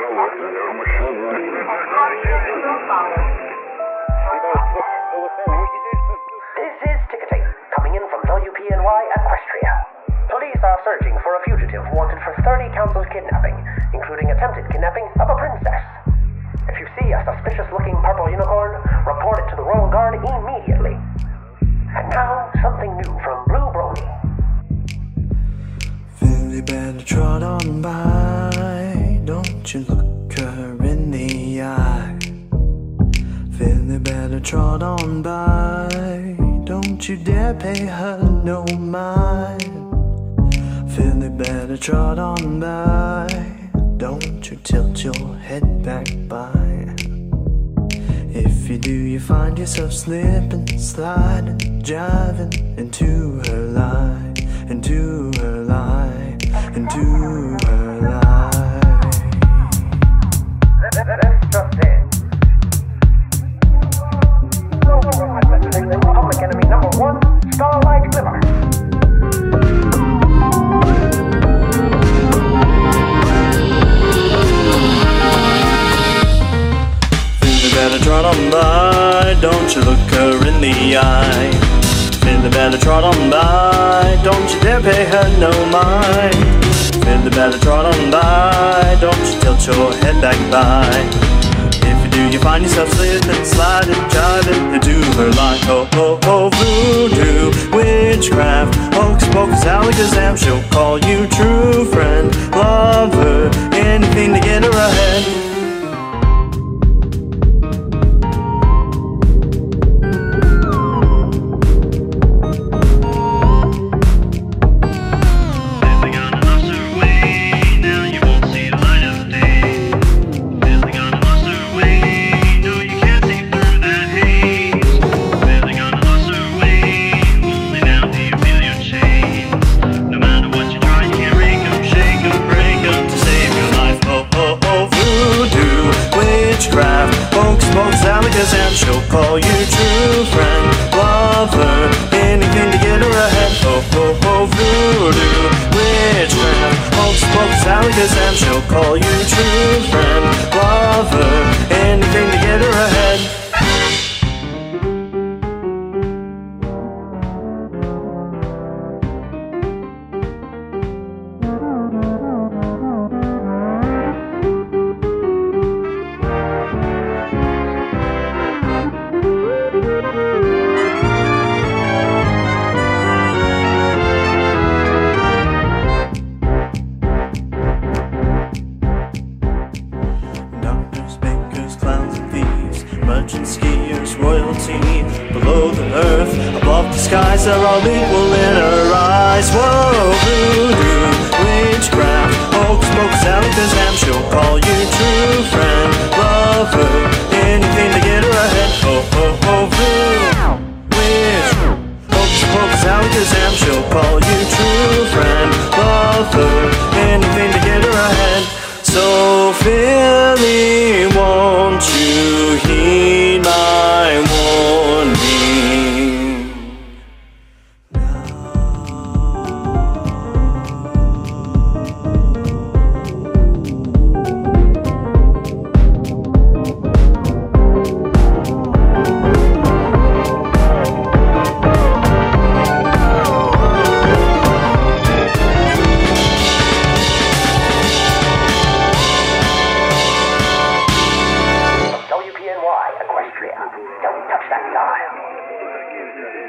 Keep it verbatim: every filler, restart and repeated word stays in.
is ticketing, coming in from W P N Y Equestria. Police are searching for a fugitive wanted for thirty counts of kidnapping, including attempted kidnapping of a princess. If you see a suspicious-looking purple unicorn, report it to the Royal Guard immediately. And now, something new from Blue Brony. Philly better trot on by, don't you look her in the eye. Philly better trot on by, don't you dare pay her no mind. Philly better trot on by, don't you tilt your head back by. If you do, you find yourself slipping, sliding, jiving into her lie, into her lie, into her lie. That's just it. Public enemy number one, Starlight Glimmer. Philly better trot on by, don't you look her in the eye. Philly better trot on by, don't you dare pay her no mind. Philly better trot on by, don't you tilt your head back by. If you do, you find yourself slipping, sliding, jiving into her line. Oh, oh, oh, voodoo, witchcraft, hocus pocus, alakazam. She'll call you true friend, lover, anything to get her ahead. And she'll call you true friend, lover, anything to get her ahead. Oh, oh, oh, voodoo, witchcraft, hocus pocus, alakazam. She'll call you true friend, lover, anything to get her ahead. Merchants, skiers, royalty, below the earth, above the skies, they're all equal in her eyes. Whoa, voodoo, witchcraft, hocus pocus, alakazam. She'll call you true friend, lover, anything to get her ahead. Oh, oh, oh, voodoo, witchcraft, hocus pocus, alakazam. She'll call you true friend, lover, anything to get her ahead. So Philly, won't you heed my warning? W P N Y Equestria. Don't touch that dial.